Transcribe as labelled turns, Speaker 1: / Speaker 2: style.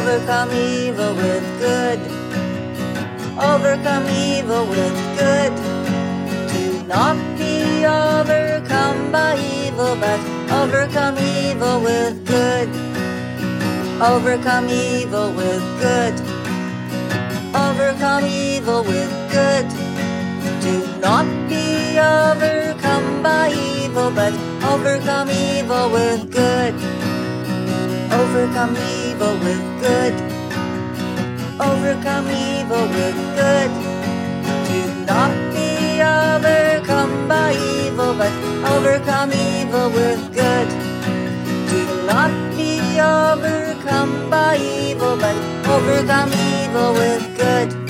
Speaker 1: Overcome evil with good. Overcome evil with good. Do not be overcome by evil, but overcome evil with good. Overcome evil with good. Overcome evil with good. Do not be overcome by evil, but overcome evil with good. Overcome evil with good. Overcome evil with good. Do not be overcome by evil, but overcome evil with good. Do not be overcome by evil, but overcome evil with good.